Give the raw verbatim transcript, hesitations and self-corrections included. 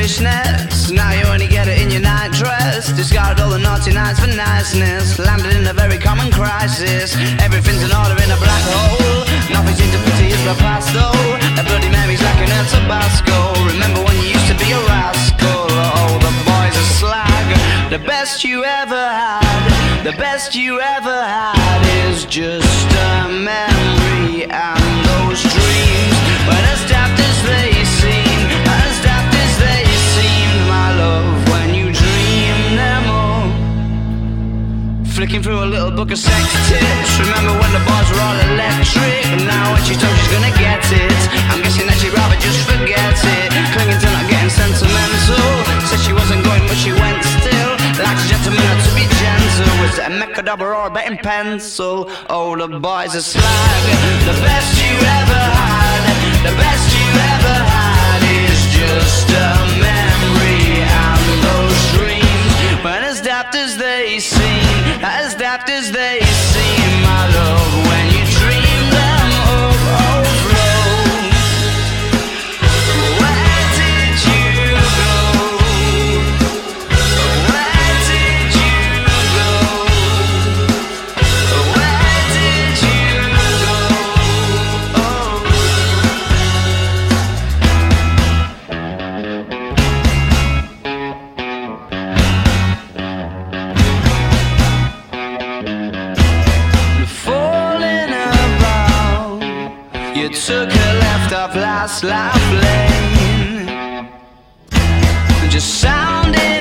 selfishness. Now you only get it in your night dress. Discarded all the naughty nights for niceness. Landed in a very common crisis. Everything's in order in a black hole. Nothing seems to pity is the past though. A Bloody Mary's like an El Tabasco. Remember when you used to be a rascal? Oh, the boys are slag. The best you ever had, the best you ever had is just a memory. And those dreams, but as daft as they seem, as daft as they seem, my love, when you dream them all. Flicking through a little book of sex tips. Remember when the bars were all electric? And now when she's told she's gonna get it, I'm guessing that she'd rather just forget it. Clinging to not getting sentimental. Said she wasn't going but she went still. Like a gentleman had to be gentle. Was it a Mechadabra or a betting pencil? Oh, the boys are slag. The best you ever had, the best you ever had is just a memory. And those dreams, but as daft as they seem, as daft as they seem, my love, when you dream them of overflow. Where did you go? Where did you go? Where did you go? Oh. Falling about, you took a left off last life lane. Just sounding